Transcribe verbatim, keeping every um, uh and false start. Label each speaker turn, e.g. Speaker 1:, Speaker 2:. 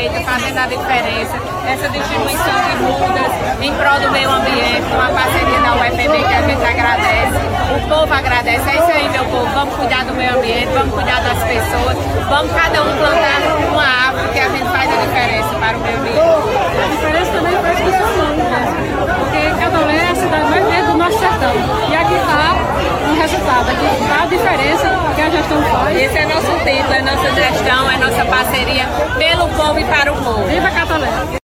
Speaker 1: feita, fazendo a diferença. Essa distribuição de mudas em prol do meio ambiente, com a parceria da U F M B que a gente agradece. O povo agradece. É isso aí, meu povo. Vamos cuidar do meio ambiente, vamos cuidar das pessoas. Vamos cada um plantar uma árvore que a gente faz a diferença para o meio ambiente.
Speaker 2: A diferença também faz com o seu nome, porque Catolé é a cidade mais verde do nosso sertão. E aqui está o resultado, aqui está a diferença que a gestão faz.
Speaker 1: Esse é nosso título, é nossa gestão, é nossa parceria pelo povo e para o povo.
Speaker 2: Viva Catolé!